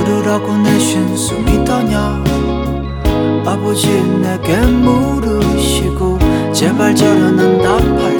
들으라고 내쉰 숨이더냐. 아버지 내게 물으시고 제발 저러는 답할